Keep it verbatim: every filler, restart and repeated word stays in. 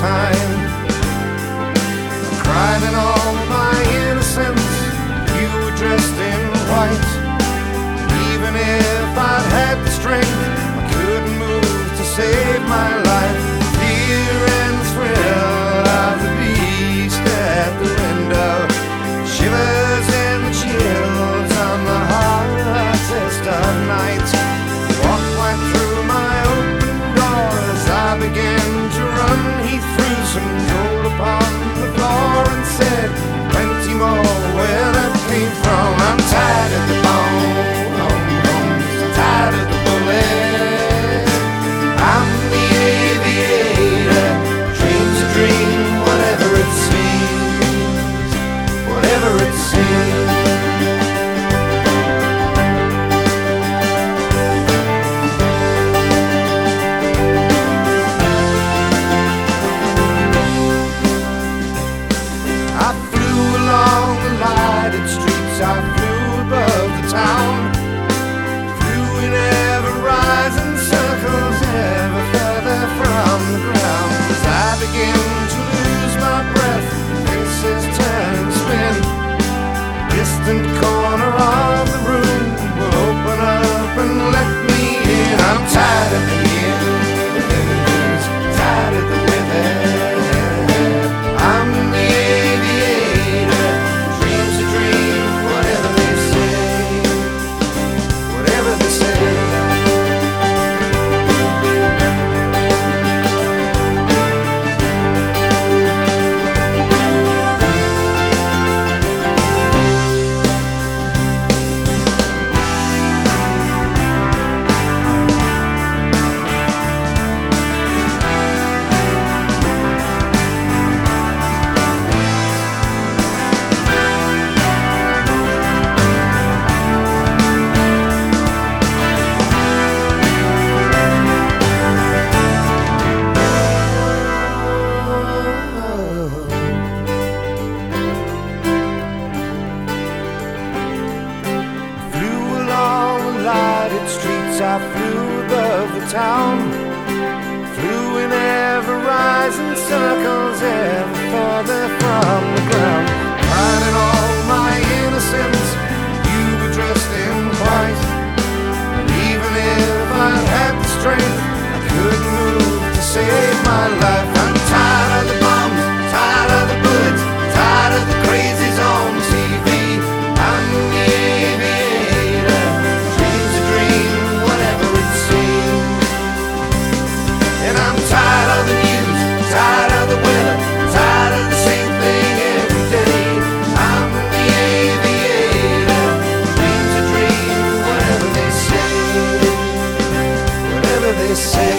time. I cried in all my innocence. You were dressed in white. Even if I'd had the strength, I couldn't move to save my life. Fear and thrill of the beast at the window, shivers and the chills on the hottest of nights. Walked right through my open door as I began to run. He threw some gold upon the floor and said, plenty more where that came from. I'm tired of the bone, I'm tired of the bullet. I'm the aviator, dreams a dream, whatever it seems, whatever it seems. I flew along the lighted streets, I flew above the town, flew in ever-rising circles, ever further from the ground. As I began to lose my breath, faces turn and spin. Distant corner of the room will open up and let me in. I'm tired of the years, tired of the weather. I'm the aviator, dreams a dream, whatever they say, whatever they say. Streets, I flew above the town, flew in ever-rising circles, ever further from the ground. Cried in all my innocence, you were dressed in white. And even if I had the strength, I couldn't move to save my life. I'm tired of the bombs, tired of the bullets, tired of the crazies on T V. I'm the aviator, dreams a dream, whatever it seems. And I'm tired of the news, tired of the weather, tired of the same thing every day. I'm the aviator, dreams a dream, whatever they say, whatever they say.